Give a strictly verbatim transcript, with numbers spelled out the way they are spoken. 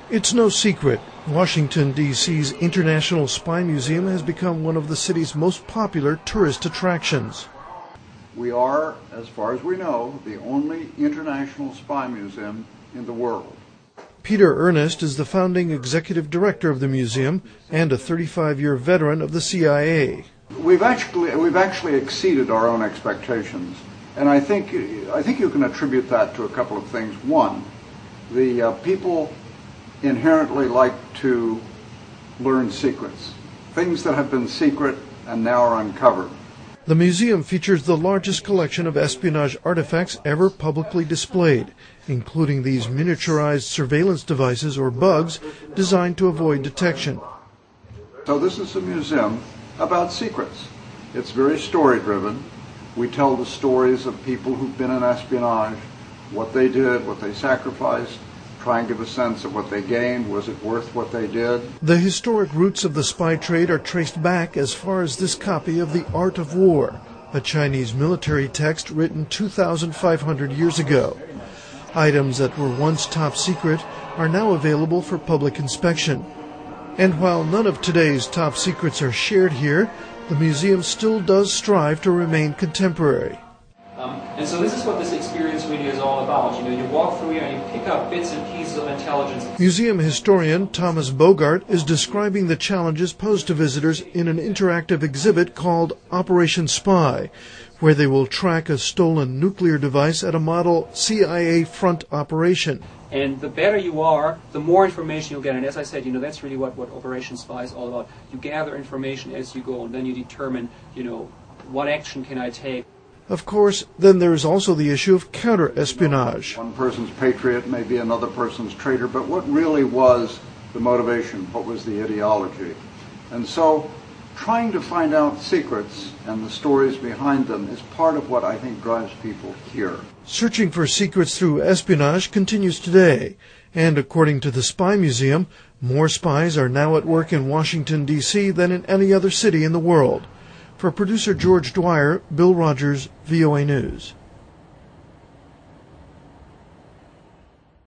It's no secret, Washington, D C's International Spy Museum has become one of the city's most popular tourist attractions. We are, as far as we know, the only international spy museum in the world. Peter Ernest is the founding executive director of the museum and a thirty-five-year veteran of the C I A. We've actually we've actually exceeded our own expectations, and I think I think you can attribute that to a couple of things. One, the uh, people inherently like to learn secrets, things that have been secret and now are uncovered. The museum features the largest collection of espionage artifacts ever publicly displayed, including these miniaturized surveillance devices or bugs designed to avoid detection. So this is a museum about secrets. It's very story-driven. We tell the stories of people who've been in espionage, what they did, what they sacrificed, try and give a sense of what they gained. Was it worth what they did? The historic roots of the spy trade are traced back as far as this copy of The Art of War, a Chinese military text written two thousand five hundred years ago. Items that were once top secret are now available for public inspection. And while none of today's top secrets are shared here, the museum still does strive to remain contemporary. Um, and so this is what this experience really is all about. You know, you walk through here and you pick up bits and pieces of intelligence. Museum historian Thomas Bogart is describing the challenges posed to visitors in an interactive exhibit called Operation Spy, where they will track a stolen nuclear device at a model C I A front operation. And the better you are, the more information you'll get. And as I said, you know, that's really what, what Operation Spy is all about. You gather information as you go, and then you determine, you know, what action can I take. Of course, then there is also the issue of counter-espionage. One person's patriot may be another person's traitor, but what really was the motivation? What was the ideology? And so trying to find out secrets and the stories behind them is part of what I think drives people here. Searching for secrets through espionage continues today, and according to the Spy Museum, more spies are now at work in Washington, D C than in any other city in the world. For producer George Dwyer, Bill Rogers, V O A News.